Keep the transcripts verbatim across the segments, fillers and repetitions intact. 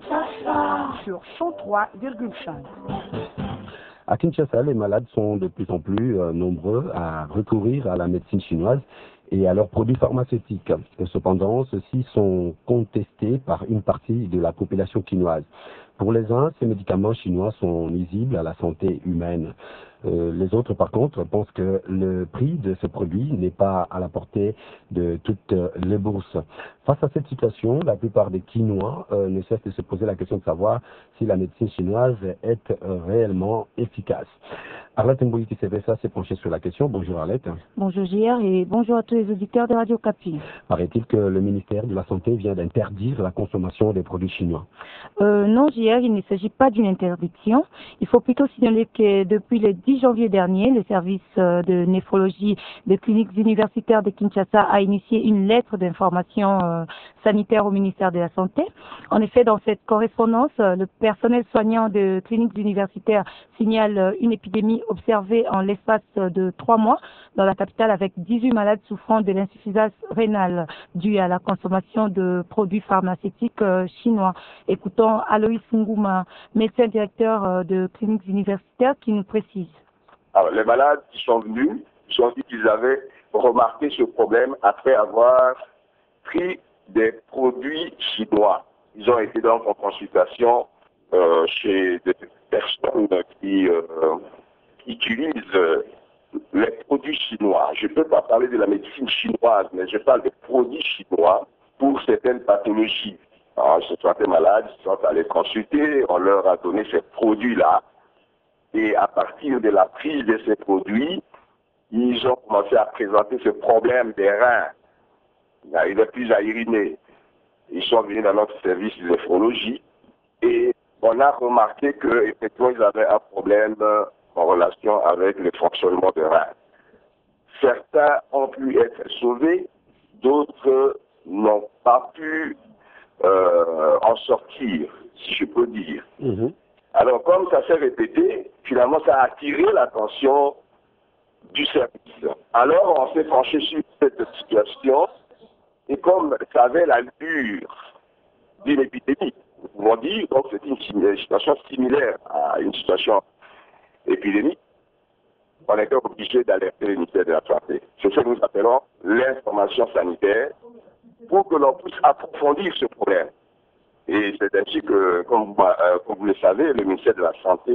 sur cent trois virgule cinq. À Kinshasa, les malades sont de plus en plus euh, nombreux à recourir à la médecine chinoise et à leurs produits pharmaceutiques. Cependant, ceux-ci sont contestés par une partie de la population chinoise. Pour les uns, ces médicaments chinois sont nuisibles à la santé humaine. Euh, les autres, par contre, pensent que le prix de ce produit n'est pas à la portée de toutes les bourses. Face à cette situation, la plupart des Quinois euh, ne cessent de se poser la question de savoir si la médecine chinoise est euh, réellement efficace. Arlette Mboïti C V S A s'est penchée sur la question. Bonjour Arlette. Bonjour J R et bonjour à tous les auditeurs de Radio Kapi. Paraît-il que le ministère de la Santé vient d'interdire la consommation des produits chinois? euh, Non J R, il ne s'agit pas d'une interdiction. Il faut plutôt signaler que depuis le dix janvier dernier, le service de néphrologie des cliniques universitaires de Kinshasa a initié une lettre d'information euh, sanitaire au ministère de la Santé. En effet, dans cette correspondance, le personnel soignant de cliniques universitaires signale une épidémie observée en l'espace de trois mois dans la capitale avec dix-huit malades souffrant de l'insuffisance rénale due à la consommation de produits pharmaceutiques euh, chinois. Écoutons Aloïs Nguma, médecin directeur euh, de cliniques universitaires, qui nous précise. Alors, les malades qui sont venus, ils ont dit qu'ils avaient remarqué ce problème après avoir pris des produits chinois. Ils ont été donc en consultation euh, chez des personnes qui, euh, qui utilisent euh, les produits chinois. Je ne peux pas parler de la médecine chinoise, mais je parle des produits chinois pour certaines pathologies. Alors, ils se sont malades, ils sont allés consulter, on leur a donné ces produits-là. Et à partir de la prise de ces produits, ils ont commencé à présenter ce problème des reins. Ils n'arrivaient plus à uriner. Ils sont venus dans notre service de néphrologie et on a remarqué qu'effectivement, ils avaient un problème en relation avec le fonctionnement des reins. Certains ont pu être sauvés, d'autres n'ont pas pu euh, en sortir, si je peux dire. Mm-hmm. Alors, comme ça s'est répété, finalement, ça a attiré l'attention du service. Alors, on s'est penché sur cette situation, et comme ça avait l'allure d'une épidémie, nous pouvons dire, donc c'est une situation similaire à une situation épidémique, on était obligé d'alerter le ministère de la Santé. C'est ce que nous appelons l'information sanitaire, pour que l'on puisse approfondir ce problème. Et c'est ainsi que, comme vous, euh, comme vous le savez, le ministère de la Santé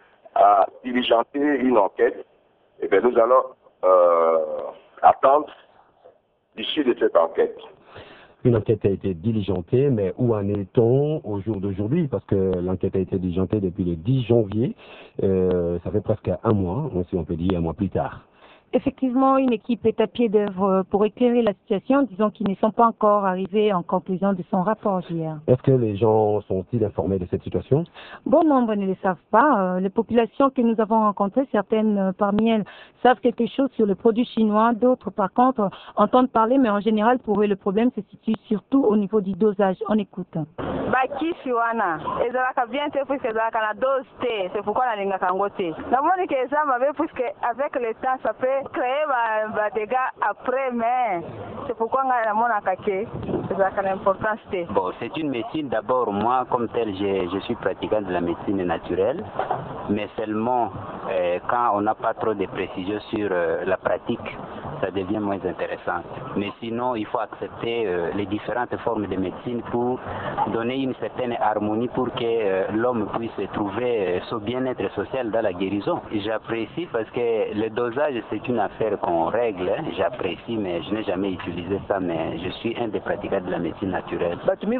a diligenté une enquête. Et bien nous allons euh, attendre l'issue de cette enquête. Une enquête a été diligentée, mais où en est-on au jour d'aujourd'hui? Parce que l'enquête a été diligentée depuis le dix janvier. Euh, ça fait presque un mois, si on peut dire un mois plus tard. Effectivement, une équipe est à pied d'œuvre pour éclairer la situation, disons qu'ils ne sont pas encore arrivés en conclusion de son rapport hier. Est-ce que les gens sont-ils informés de cette situation? Bon nombre ne le savent pas. Les populations que nous avons rencontrées, certaines parmi elles savent quelque chose sur le produit chinois, d'autres par contre entendent parler, mais en général pour eux le problème se situe surtout au niveau du dosage. On écoute. Bakisi wana ezalaka bien te puisque ezalaka na dose te, c'est pourquoi nalingaka yango te. Namoni que ça m'avait puisque avec le temps ça peut créer ba, ba dégâts après, mais c'est pourquoi ngai namonaka ke ezalaka l'importance te. Bon, c'est une médecine d'abord, moi comme tel je, je suis pratiquant de la médecine naturelle, mais seulement euh, quand on n'a pas trop de précisions sur euh, la pratique, ça devient moins intéressant. Mais sinon, il faut accepter euh, les différentes formes de médecine pour donner une certaine harmonie pour que euh, l'homme puisse trouver euh, son bien-être social dans la guérison. J'apprécie parce que le dosage, c'est une affaire qu'on règle. Hein. J'apprécie, mais je n'ai jamais utilisé ça, mais je suis un des pratiquants de la médecine naturelle.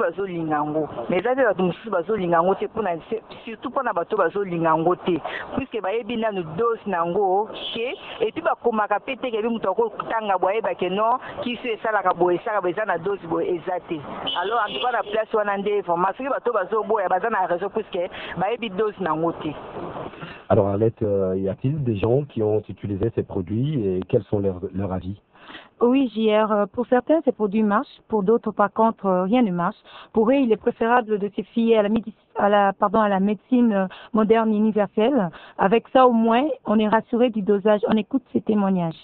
Mais surtout pour les bazo lingango te, puisque bayebi na dose nango chez et puis ba komaka pété ke bimu toko tanga boye ba ke non qui se sala ka boye sala beza na dose boye exacte. Alors en tout cas la place wana nde information bato bazo boye baza na raison puisque bayebi dose nango te. Alors Arlette, euh, y a-t-il des gens qui ont utilisé ces produits et quels sont leurs leur avis? Oui, J R. Pour certains, ces produits marchent. Pour d'autres, par contre, rien ne marche. Pour eux, il est préférable de se fier à la, médic... à la, pardon, à la médecine moderne universelle. Avec ça, au moins, on est rassuré du dosage. On écoute ces témoignages.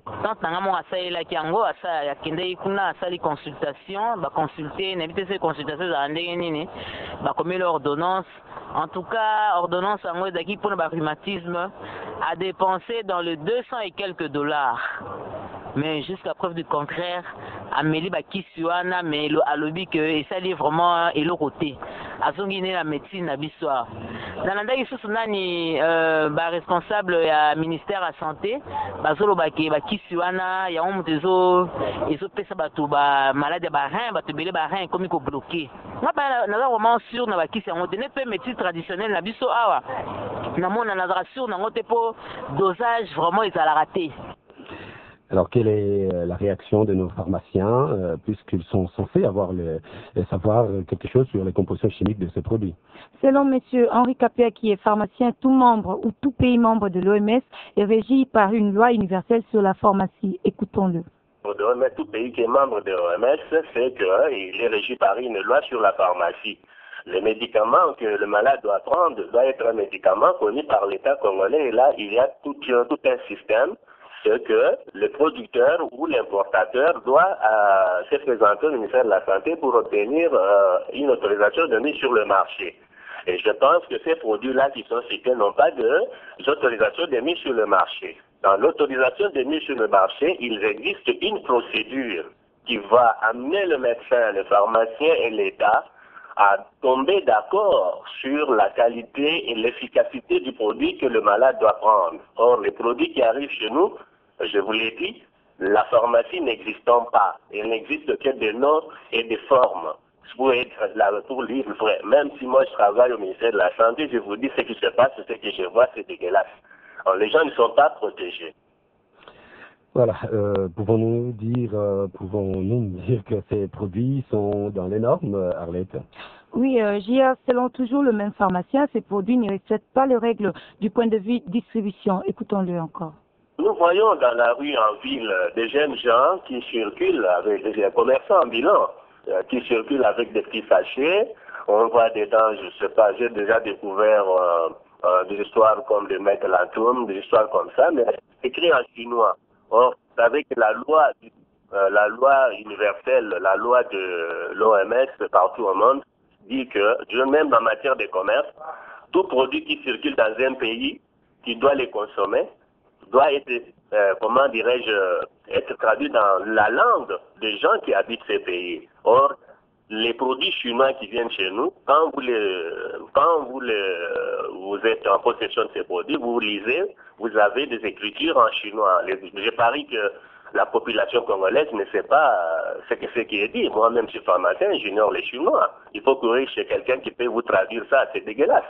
tant nanga mo asalelaki yango asa akendeki kuna asali consultation baconsulte nayebi te se consultation ezala ndenge nini bakomeli ordonnance. En tout cas ordonnance yango ezalaki mpona barhumatisme a dépensé dans le deux cents et quelques dollars. Mais jusqu'à preuve du contraire, Amélie bakisi wana mais alobi que esali vraiment eloko te. Azongi ne la médecine na biso. Nanandaki susu nani euh, ba responsable ya ministère ya santé bazolo baki bakisi wana ya omu tezo ezo pesa batu ba malade ba rein batu belé ba rein comme ko bloquer. Nga ba na vraiment sûr na bakisi yango te ne pe médecine traditionnelle na biso awa. Na mona na sûr na ngote po dosage vraiment ezala raté. Alors, quelle est la réaction de nos pharmaciens, euh, puisqu'ils sont censés avoir le, savoir quelque chose sur les compositions chimiques de ces produits? Selon M. Henri Capia, qui est pharmacien, tout membre ou tout pays membre de l'O M S est régi par une loi universelle sur la pharmacie. Écoutons-le. Tout pays qui est membre de l'O M S, c'est qu'il est régi par une loi sur la pharmacie. Les médicaments que le malade doit prendre doit être un médicament connu par l'État congolais. Et là, il y a tout, tout un système. C'est que le producteur ou l'importateur doit euh, se présenter au ministère de la Santé pour obtenir euh, une autorisation de mise sur le marché. Et je pense que ces produits-là qui sont cités n'ont pas d'autorisation de mise sur le marché. Dans l'autorisation de mise sur le marché, il existe une procédure qui va amener le médecin, le pharmacien et l'État à tomber d'accord sur la qualité et l'efficacité du produit que le malade doit prendre. Or, les produits qui arrivent chez nous, je vous l'ai dit, la pharmacie n'existant pas. Il n'existe que des noms et des formes. Pour être là, pour lire vrai. Même si moi je travaille au ministère de la Santé, je vous dis ce qui se passe, ce que je vois, c'est dégueulasse. Alors, les gens ne sont pas protégés. Voilà, euh, pouvons-nous dire, euh, pouvons-nous dire que ces produits sont dans les normes, Arlette? Oui, euh, J R, selon toujours le même pharmacien, ces produits ne respectent pas les règles du point de vue distribution. Écoutons-le encore. Nous voyons dans la rue en ville des jeunes gens qui circulent avec des commerçants ambulants, euh, qui circulent avec des petits sachets. On voit dedans, je ne sais pas, j'ai déjà découvert euh, euh, des histoires comme de Maître Lantoum, des histoires comme ça, mais écrit en chinois. Or, vous savez que la loi, euh, la loi universelle, la loi de l'O M S partout au monde, dit que, même en matière de commerce, tout produit qui circule dans un pays, qui doit les consommer, doit être, euh, comment dirais-je, être traduit dans la langue des gens qui habitent ces pays. Or, les produits chinois qui viennent chez nous, quand vous les, quand vous les, vous êtes en possession de ces produits, vous lisez, vous avez des écritures en chinois. Je parie que la population congolaise ne sait pas ce que c'est qui est dit. Moi-même, je suis pharmacien, j'ignore les chinois. Il faut courir chez quelqu'un qui peut vous traduire ça, c'est dégueulasse.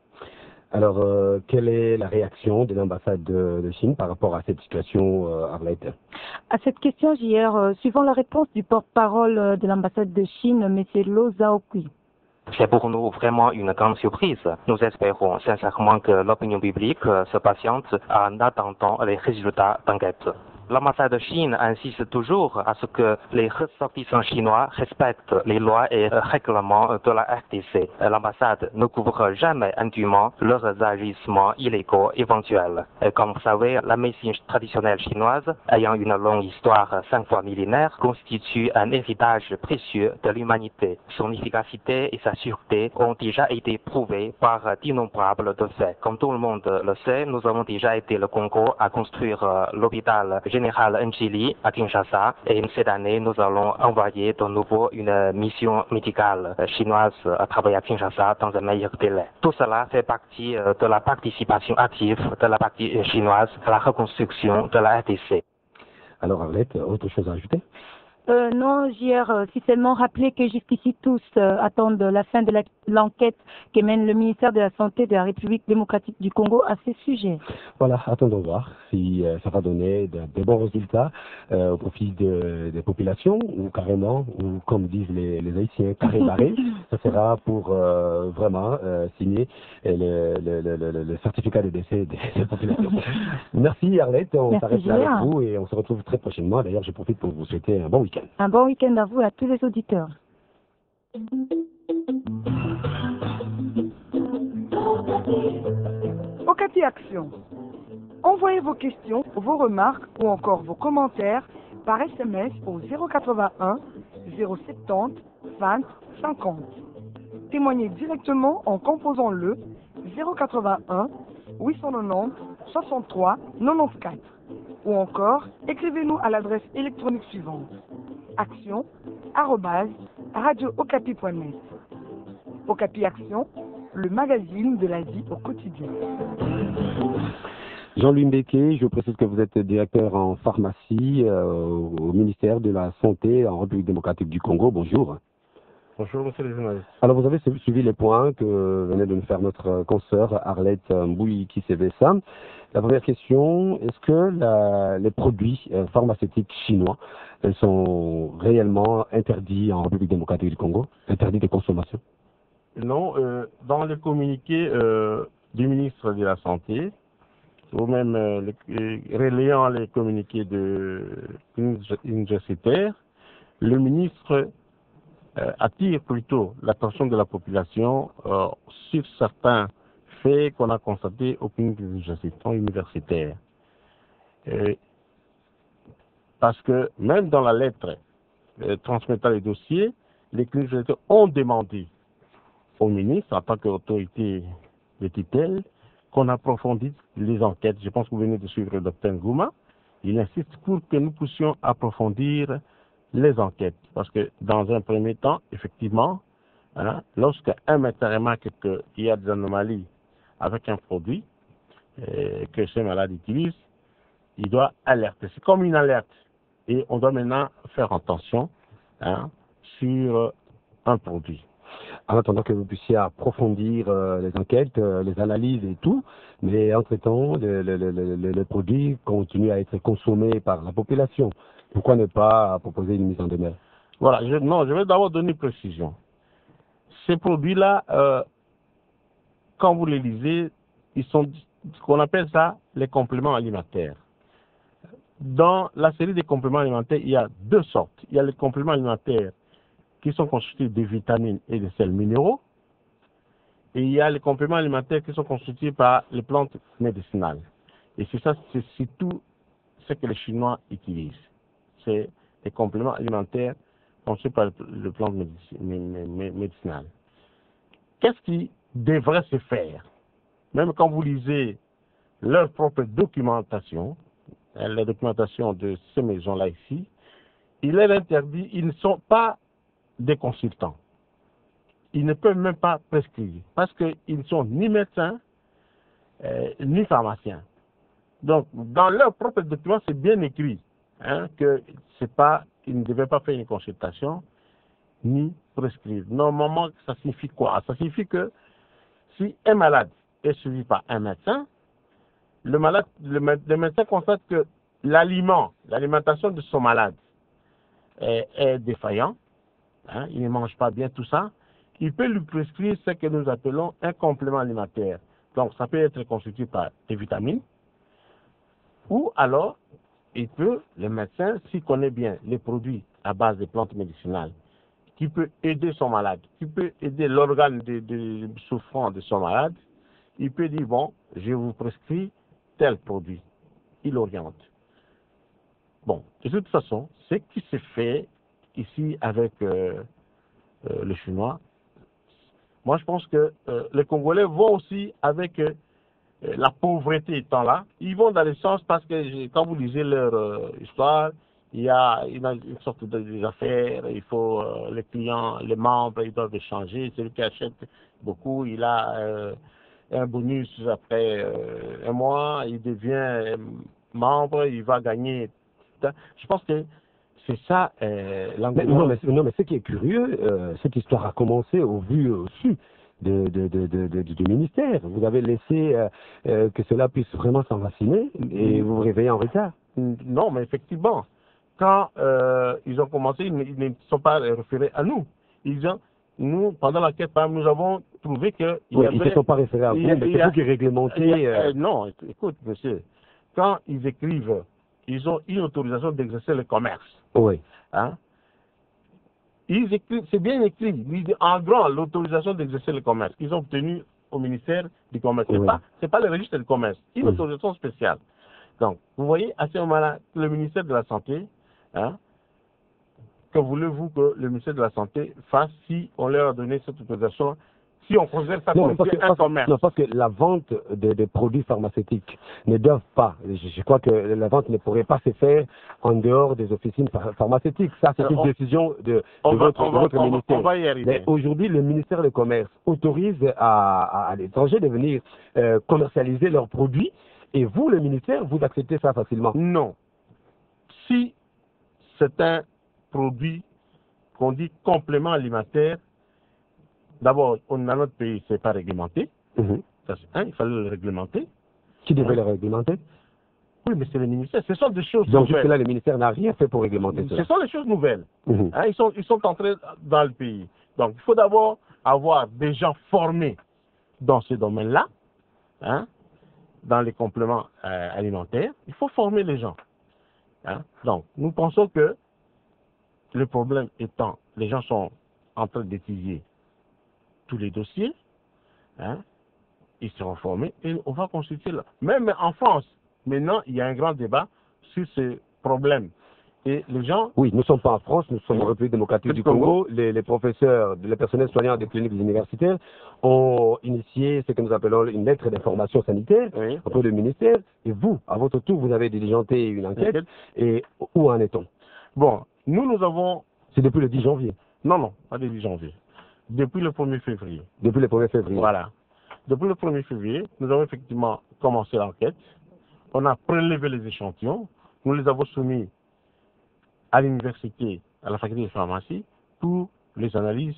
Alors, euh, quelle est la réaction de l'ambassade de, de Chine par rapport à cette situation, euh, Arlette? À cette question, J R, euh, suivant la réponse du porte-parole de l'ambassade de Chine, M. Lo Zhaokui. C'est pour nous vraiment une grande surprise. Nous espérons sincèrement que l'opinion publique se patiente en attendant les résultats d'enquête. L'ambassade de Chine insiste toujours à ce que les ressortissants chinois respectent les lois et règlements de la R D C. L'ambassade ne couvre jamais indûment leurs agissements illégaux éventuels. Et comme vous savez, la médecine traditionnelle chinoise, ayant une longue histoire cinq fois millénaire, constitue un héritage précieux de l'humanité. Son efficacité et sa sûreté ont déjà été prouvées par d'innombrables faits. Comme tout le monde le sait, nous avons déjà été le Congo à construire l'hôpital général Njili à Kinshasa et cette année nous allons envoyer de nouveau une mission médicale chinoise à travailler à Kinshasa dans un meilleur délai. Tout cela fait partie de la participation active de la partie chinoise à la reconstruction de la R D C. Alors Arlette, autre chose à ajouter? Euh, non, J R, euh, si seulement rappeler que jusqu'ici tous euh, attendent la fin de l'enquête que mène le ministère de la Santé de la République démocratique du Congo à ce sujet. Voilà, attendons voir si euh, ça va donner de, de bons résultats euh, au profit de, des populations ou carrément, ou comme disent les, les Haïtiens, carré barré. Ça sera pour euh, vraiment euh, signer le, le, le, le, le certificat de décès des, des populations. Merci Arlette, on s'arrête là avec vous et on se retrouve très prochainement. D'ailleurs, je profite pour vous souhaiter un bon week-end. Un bon week-end à vous et à tous les auditeurs. Wakati Action. Envoyez vos questions, vos remarques ou encore vos commentaires par S M S au zéro quatre-vingt-un zéro soixante-dix vingt cinquante. Témoignez directement en composant le zéro quatre-vingt-un huit cent quatre-vingt-dix soixante-trois quatre-vingt-quatorze ou encore écrivez-nous à l'adresse électronique suivante action arobase radio okapi point net. Okapi Action, le magazine de la vie au quotidien. Jean-Louis Mbeke, je précise que vous êtes directeur en pharmacie euh, au ministère de la Santé en République démocratique du Congo. Bonjour. Bonjour, monsieur le journaliste. Alors, vous avez suivi les points que venait de nous faire notre consoeur Arlette Mbouyi-Kisevesa. La première question, est-ce que la, les produits euh, pharmaceutiques chinois elles sont réellement interdits en République démocratique du Congo, interdits de consommation? Non, euh, dans le communiqué euh, du ministre de la Santé, ou même euh, les, relayant les communiqués de universitaires, le ministre euh, attire plutôt l'attention de la population euh, sur certains faits qu'on a constatés au clinique universitaire. Euh, parce que même dans la lettre euh, transmettant les dossiers, les cliniques universitaires ont demandé au ministre, en tant qu'autorité de tutelle, qu'on approfondisse les enquêtes. Je pense que vous venez de suivre le docteur Ngouma. Il insiste pour que nous puissions approfondir les enquêtes. Parce que dans un premier temps, effectivement, hein, lorsque un médecin remarque qu'il y a des anomalies avec un produit euh, que ce malade utilise, il doit alerter. C'est comme une alerte. Et on doit maintenant faire attention hein, sur un produit. En attendant que vous puissiez approfondir euh, les enquêtes, euh, les analyses et tout, mais entre-temps, le, le, le, le, le produit continue à être consommé par la population. Pourquoi ne pas proposer une mise en demeure? Voilà, je, non, je vais d'abord donner une précision. Ces produits-là, euh, quand vous les lisez, ils sont ce qu'on appelle ça les compléments alimentaires. Dans la série des compléments alimentaires, il y a deux sortes. Il y a les compléments alimentaires qui sont constitués de vitamines et de sels minéraux. Et il y a les compléments alimentaires qui sont constitués par les plantes médicinales. Et c'est ça, c'est surtout ce que les Chinois utilisent. C'est les compléments alimentaires constitués par les plantes médicinales. Qu'est-ce qui devrait se faire? Même quand vous lisez leur propre documentation, la documentation de ces maisons-là ici, il est interdit, ils ne sont pas des consultants. Ils ne peuvent même pas prescrire parce qu'ils ne sont ni médecins euh, ni pharmaciens. Donc, dans leur propre document, c'est bien écrit hein, que c'est pas, ils ne devaient pas faire une consultation ni prescrire. Normalement, ça signifie quoi? Ça signifie que si un malade est suivi par un médecin, le malade, le, le médecin constate que l'aliment, l'alimentation de son malade est, est défaillant. Hein, il ne mange pas bien tout ça, il peut lui prescrire ce que nous appelons un complément alimentaire. Donc, ça peut être constitué par des vitamines, ou alors, il peut, le médecin, s'il connaît bien les produits à base de plantes médicinales, qui peut aider son malade, qui peut aider l'organe de, de, de souffrant de son malade, il peut dire, bon, je vous prescris tel produit. Il oriente. Bon, de toute façon, ce qui se fait ici avec euh, euh, les Chinois, moi je pense que euh, les Congolais vont aussi avec euh, la pauvreté étant là, ils vont dans le sens parce que quand vous lisez leur euh, histoire, il y a une, une sorte d'affaires, il faut euh, les clients, les membres, ils doivent échanger, celui qui achète beaucoup, il a euh, un bonus après euh, un mois, il devient membre, il va gagner. Je pense que c'est ça euh, l'engouement. Non mais, non, mais ce qui est curieux, euh, cette histoire a commencé au vu aussi de, de, de, de, de, du ministère. Vous avez laissé euh, euh, que cela puisse vraiment s'enraciner et vous vous réveillez en retard. Non, mais effectivement, quand euh, ils ont commencé, ils ne, ils ne sont pas référés à nous. Ils ont, nous, pendant la quête, nous avons trouvé que... Il oui, avait, ils ne sont pas référés à vous, mais c'est vous qui réglementez... Euh... Non, écoute, monsieur, quand ils écrivent, ils ont une autorisation d'exercer le commerce. Oui. Hein? Ils écrivent, c'est bien écrit, ils disent en grand l'autorisation d'exercer le commerce qu'ils ont obtenu au ministère du commerce. Ce n'est oui. pas, c'est pas le registre du commerce, une oui. autorisation spéciale. Donc, vous voyez, à ce moment-là, le ministère de la Santé, hein, que voulez-vous que le ministère de la Santé fasse si on leur a donné cette autorisation, si on considère ça non, comme parce que, un parce, commerce? Non, parce que la vente des, des produits pharmaceutiques ne doivent pas, je, je crois que la vente ne pourrait pas se faire en dehors des officines phar pharmaceutiques. Ça, c'est une on, décision de, de va, votre, de va, votre on ministère. Va, on va y arriver. Mais aujourd'hui, le ministère du Commerce autorise à, à, à l'étranger de venir euh, commercialiser leurs produits. Et vous, le ministère, vous acceptez ça facilement? Non. Si c'est un produit qu'on dit complément alimentaire, d'abord, dans notre pays, ce n'est pas réglementé. Mm-hmm. Ça, c'est un, il fallait le réglementer. Qui devait hein? le réglementer? Oui, mais c'est le ministère. Ce sont des choses Donc, nouvelles. Donc, jusque-là, le ministère n'a rien fait pour réglementer cela. Ce sont des choses nouvelles. Mm-hmm. hein? Ils sont, ils sont entrés dans le pays. Donc, il faut d'abord avoir des gens formés dans ce domaine-là, hein? Dans les compléments euh, alimentaires. Il faut former les gens. Hein? Donc, nous pensons que le problème étant, les gens sont en train d'étudier tous les dossiers, hein? Ils seront formés et on va consulter là. Même en France, maintenant, il y a un grand débat sur ce problème. Et les gens... Oui, nous ne sommes pas en France, nous sommes en République démocratique du Congo. Congo. Les, les professeurs, les personnels soignants des cliniques universitaires ont initié ce que nous appelons une lettre d'information sanitaire oui. auprès du ministère. Et vous, à votre tour, vous avez diligenté une enquête. enquête. Et où en est-on? Bon, nous, nous avons... C'est depuis le dix janvier? Non, non, pas le dix janvier. Depuis le premier février. Depuis le premier février. Voilà. Depuis le premier février, nous avons effectivement commencé l'enquête. On a prélevé les échantillons. Nous les avons soumis à l'université, à la faculté de pharmacie, pour les analyses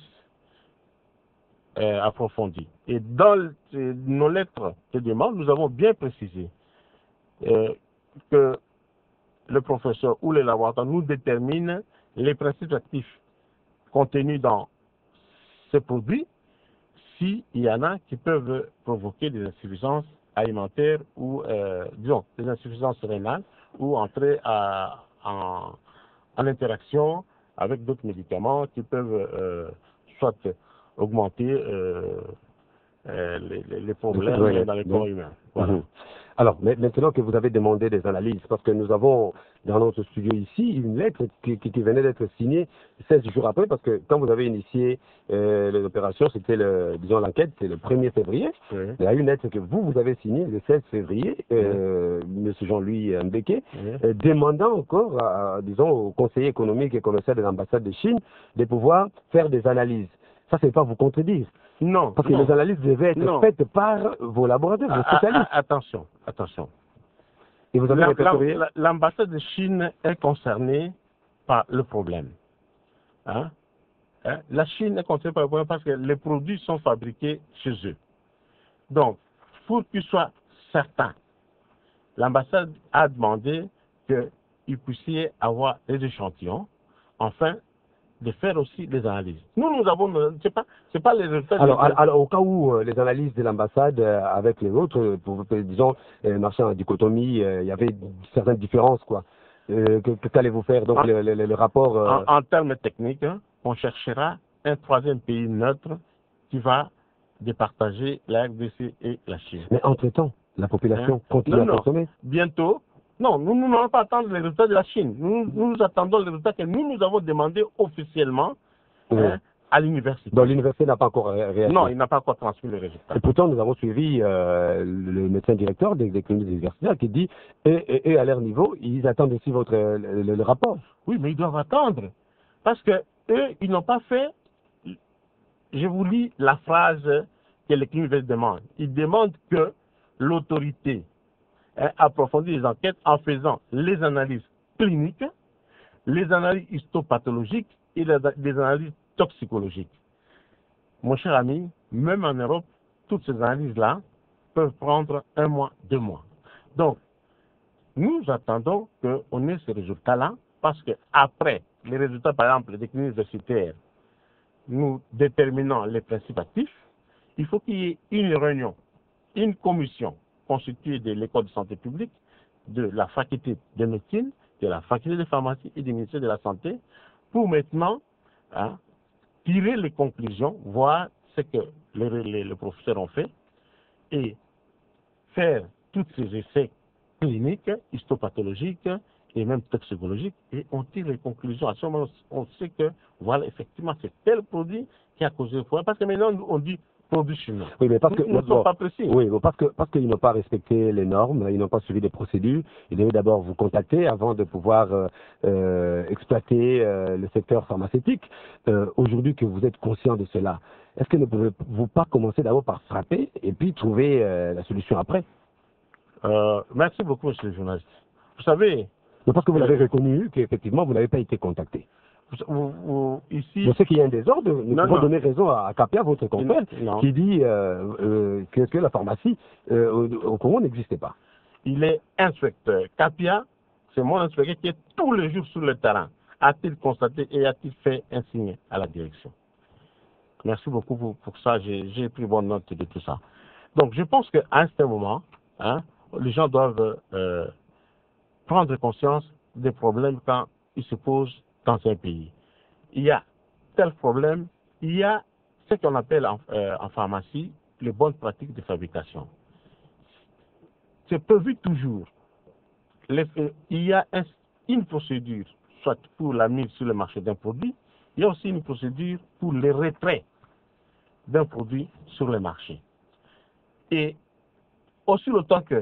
euh, approfondies. Et dans le, nos lettres de demande, nous avons bien précisé euh, que le professeur ou les laboratoires nous déterminent les principes actifs contenus dans ces produits, s'il y en a qui peuvent provoquer des insuffisances alimentaires ou, euh, disons, des insuffisances rénales ou entrer à, en, en interaction avec d'autres médicaments qui peuvent euh, soit augmenter euh, euh, les, les problèmes oui, dans les corps oui. humains. Voilà. Mm-hmm. Alors, maintenant que vous avez demandé des analyses, parce que nous avons dans notre studio ici une lettre qui, qui, qui venait d'être signée seize jours après, parce que quand vous avez initié euh, l'opération, c'était le, disons l'enquête, c'est le premier février. Oui. Il y a une lettre que vous, vous avez signée le seize février, euh, oui. M. Jean-Louis Mbeke, oui. euh, demandant encore, à, à, disons, au conseiller économique et commercial de l'ambassade de Chine de pouvoir faire des analyses. Ça, c'est pas vous contredire. Non. Parce que non. les analyses devaient être non. faites par vos laboratoires, vos spécialistes. Ah, ah, attention, attention. Et vous avez répertorié? L'ambassade de Chine est concernée par le problème. Hein? Hein? La Chine est concernée par le problème parce que les produits sont fabriqués chez eux. Donc, pour qu'ils soient certains, l'ambassade a demandé qu'il puissiez avoir des échantillons, enfin, de faire aussi des analyses. Nous, nous avons, c'est pas, c'est pas les résultats. Alors, de... alors, au cas où euh, les analyses de l'ambassade euh, avec les autres, pour, pour, disons, euh, marchant en dichotomie, euh, il y avait certaines différences, quoi. Euh, que, que qu'allez-vous faire? Donc, en, le, le, le rapport. Euh... En, en termes techniques, hein, on cherchera un troisième pays neutre qui va départager la R D C et la Chine. Mais entre-temps, la population hein? continue non, à non. consommer. Bientôt. Non, nous n'allons pas attendre les résultats de la Chine. Nous, nous attendons les résultats que nous, nous avons demandés officiellement oui. hein, à l'université. Donc l'université n'a pas encore réagi? Non, il n'a pas encore transmis les résultats. Et pourtant, nous avons suivi euh, le médecin directeur des, des cliniques universitaires qui dit, et, et, et à leur niveau, ils attendent aussi votre, le, le, le rapport. Oui, mais ils doivent attendre. Parce que eux, ils n'ont pas fait... Je vous lis la phrase que les cliniques demandent. Ils demandent que l'autorité approfondir les enquêtes en faisant les analyses cliniques, les analyses histopathologiques et les, les analyses toxicologiques. Mon cher ami, même en Europe, toutes ces analyses-là peuvent prendre un mois, deux mois. Donc, nous attendons qu'on ait ces résultats-là parce qu'après les résultats, par exemple, des cliniques universitaires, nous déterminant les principes actifs, il faut qu'il y ait une réunion, une commission constituée de l'école de santé publique, de la faculté de médecine, de la faculté de pharmacie et du ministère de la Santé, pour maintenant hein, tirer les conclusions, voir ce que les, les, les professeurs ont fait, et faire tous ces essais cliniques, histopathologiques et même toxicologiques, et on tire les conclusions. À ce moment, on sait que, voilà, effectivement, c'est tel produit qui a causé le problème. Parce que maintenant, on dit produit chinois. Oui, mais parce que nous ne sommes pas précis. Oui, parce que parce qu'ils n'ont pas respecté les normes, ils n'ont pas suivi les procédures. Ils devaient d'abord vous contacter avant de pouvoir euh, euh, exploiter euh, le secteur pharmaceutique. Euh, Aujourd'hui que vous êtes conscient de cela, est-ce que ne pouvez-vous pas commencer d'abord par frapper et puis trouver euh, la solution après? euh, Merci beaucoup, monsieur le journaliste. Vous savez... Mais parce que vous l'avez reconnu qu'effectivement, vous n'avez pas été contacté. Vous, vous, ici... Je sais qu'il y a un désordre, nous non, pouvons non. donner raison à, à Capia, votre confrère, qui dit euh, euh, que, que la pharmacie euh, au, au Congo n'existait pas. Il est inspecteur. Capia, c'est mon inspecteur qui est tous les jours sur le terrain. A-t-il constaté et a-t-il fait un signe à la direction? Merci beaucoup pour, pour ça, j'ai pris bonne note de tout ça. Donc je pense qu'à un certain moment, hein, les gens doivent euh, prendre conscience des problèmes quand ils se posent dans un pays. Il y a tel problème, il y a ce qu'on appelle en, euh, en pharmacie les bonnes pratiques de fabrication. C'est prévu toujours. Les, euh, il y a un, une procédure, soit pour la mise sur le marché d'un produit, il y a aussi une procédure pour le retrait d'un produit sur le marché. Et aussi longtemps que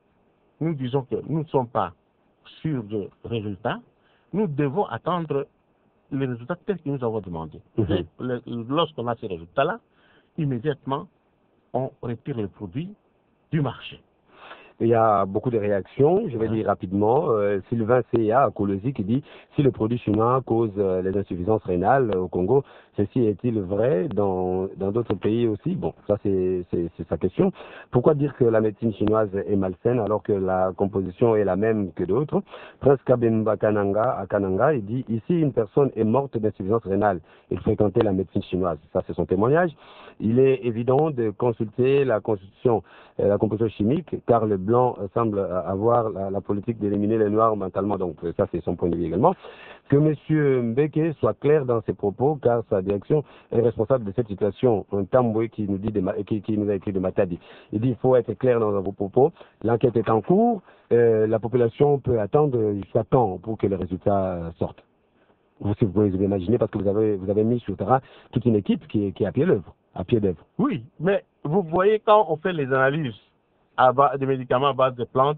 nous disons que nous ne sommes pas sûrs de résultats, nous devons attendre les résultats tels que nous avons demandé. Mm-hmm. Lorsqu'on a ces résultats-là, immédiatement, on retire le produit du marché. Il y a beaucoup de réactions, je vais dire rapidement. Euh, Sylvain C A à Colosi qui dit « Si le produit chinois cause euh, les insuffisances rénales au Congo, ceci est-il vrai dans d'autres pays aussi ?» Bon, ça c'est sa question. Pourquoi dire que la médecine chinoise est malsaine alors que la composition est la même que d'autres? Prince Kabemba Kananga à Kananga, il dit « Ici, une personne est morte d'insuffisance rénale. Il fréquentait la médecine chinoise. » Ça c'est son témoignage. Il est évident de consulter la constitution, euh, la composition chimique, car le blanc euh, semble avoir la, la politique d'éliminer les noirs mentalement. Donc euh, ça, c'est son point de vue également. Que M. Mbeke soit clair dans ses propos, car sa direction est responsable de cette situation. Un Tamboué qui nous dit de, qui, qui nous a écrit de Matadi. Il dit il faut être clair dans vos propos. L'enquête est en cours. Euh, la population peut attendre jusqu'à temps pour que les résultats sortent. Vous, si vous pouvez vous imaginer, parce que vous avez, vous avez mis sur le terrain toute une équipe qui est, qui est à pied d'œuvre. À pied d'œuvre. Oui, mais vous voyez, quand on fait les analyses à base de médicaments à base de plantes,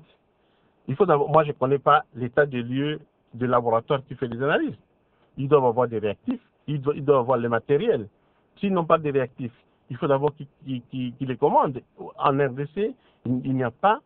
il faut d'abord, moi je ne connais pas l'état des lieux de laboratoire qui fait les analyses. Ils doivent avoir des réactifs, ils doivent, ils doivent avoir le matériel. S'ils n'ont pas de réactifs, il faut d'abord qu'ils qu'ils, qu'ils, qu'ils les commandent. En R D C, il, il n'y a pas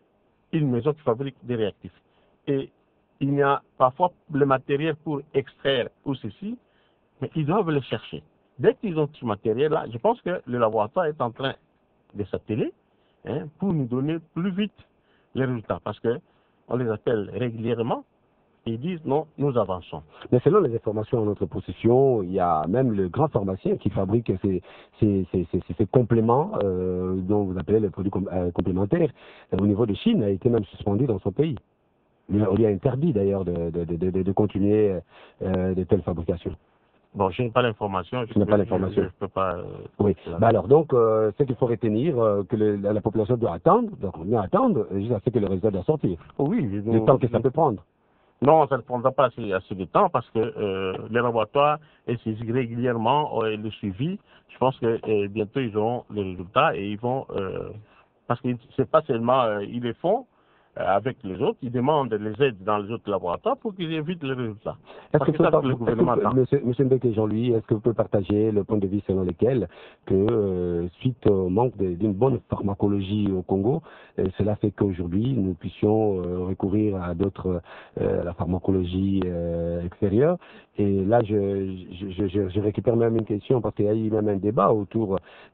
une maison qui fabrique des réactifs. Et il y a parfois le matériel pour extraire ou ceci, mais ils doivent le chercher. Dès qu'ils ont ce matériel-là, je pense que le laboratoire est en train de s'atteler hein, pour nous donner plus vite les résultats. Parce qu'on les appelle régulièrement et ils disent non, nous avançons. Mais selon les informations en notre possession, il y a même le grand pharmacien qui fabrique ces, ces, ces, ces, ces compléments euh, dont vous appelez les produits com euh, complémentaires. Euh, au niveau de Chine, a été même suspendu dans son pays. On lui a interdit d'ailleurs de, de, de, de, de continuer euh, de telles fabrications. Bon, je n'ai pas l'information. Je n'ai pas l'information. Je ne peux pas. Euh, oui. Bah alors, donc, euh, c'est qu'il faut retenir euh, que le, la, la population doit attendre, donc on doit attendre jusqu'à ce que le résultat doit sortir. Oui. Le nous, temps que ça peut prendre. Non, ça ne prendra pas assez, assez de temps parce que euh, les laboratoires est saisi régulièrement et le suivi. Je pense que euh, bientôt ils auront les résultats et ils vont. Euh, parce que c'est pas seulement euh, ils les font. Avec les autres, ils demandent les aides dans les autres laboratoires pour qu'ils évitent les résultats. Est-ce que, que, ça, que le gouvernement est-ce que Monsieur, Monsieur Mbeke et Jean-Louis, est-ce que vous pouvez partager le point de vue selon lequel, que euh, suite au manque d'une bonne pharmacologie au Congo, euh, cela fait qu'aujourd'hui nous puissions euh, recourir à d'autres, euh, la pharmacologie euh, extérieure. Et là, je, je, je, je récupère même une question parce qu'il y a eu même un débat autour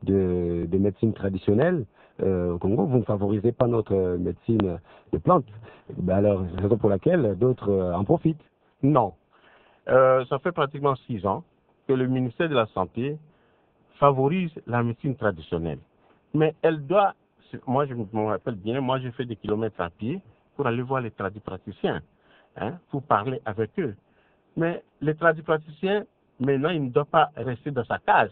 de, de médecine traditionnelle. Euh, au Congo, vous ne favorisez pas notre euh, médecine de plantes. Ben alors, c'est la raison pour laquelle d'autres euh, en profitent. Non. Euh, ça fait pratiquement six ans que le ministère de la Santé favorise la médecine traditionnelle. Mais elle doit, moi je me rappelle bien, moi j'ai fait des kilomètres à pied pour aller voir les tradipraticiens, hein, pour parler avec eux. Mais les tradipraticiens, maintenant, ils ne doivent pas rester dans sa case.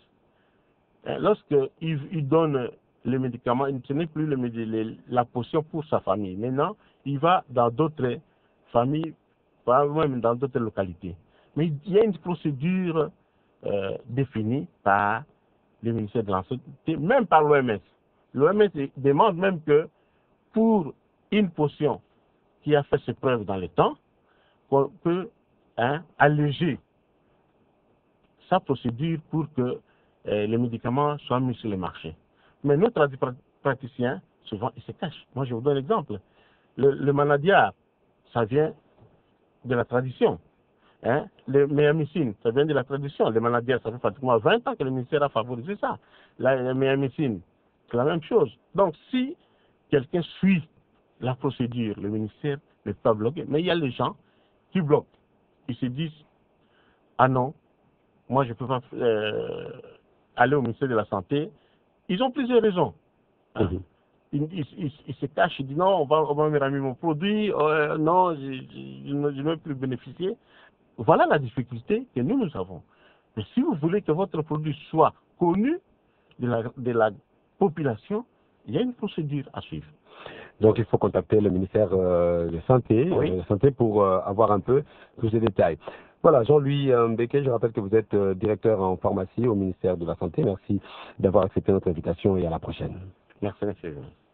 Lorsqu'ils ils donnent les médicaments, ce n'est plus le, les, la potion pour sa famille. Maintenant, il va dans d'autres familles, même dans d'autres localités. Mais il y a une procédure euh, définie par le ministère de la Santé, même par l'O M S. L'O M S demande même que pour une potion qui a fait ses preuves dans le temps, qu'on peut hein, alléger sa procédure pour que euh, les médicaments soient mis sur le marché. Mais nos praticiens, souvent, ils se cachent. Moi, je vous donne l'exemple. Le, le manadia, ça vient de la tradition. Hein? Le méamycine, ça vient de la tradition. Le manadia, ça fait pratiquement vingt ans que le ministère a favorisé ça. La, la méamycine, c'est la même chose. Donc, si quelqu'un suit la procédure, le ministère ne peut pas bloquer. Mais il y a les gens qui bloquent. Ils se disent, ah non, moi je ne peux pas euh, aller au ministère de la Santé. Ils ont plusieurs raisons. Hein. Mm-hmm. ils, ils, ils, ils se cachent, ils disent non, on va, on va me ramener mon produit, euh, non, je, je, je, ne, je ne veux plus bénéficier. Voilà la difficulté que nous, nous avons. Mais si vous voulez que votre produit soit connu de la, de la population, il y a une procédure à suivre. Donc il faut contacter le ministère euh, de Santé, oui. euh, de Santé pour euh, avoir un peu plus de détails. Voilà, Jean-Louis euh, Mbeke, je rappelle que vous êtes euh, directeur en pharmacie au ministère de la Santé. Merci d'avoir accepté notre invitation et à la prochaine. Merci, monsieur.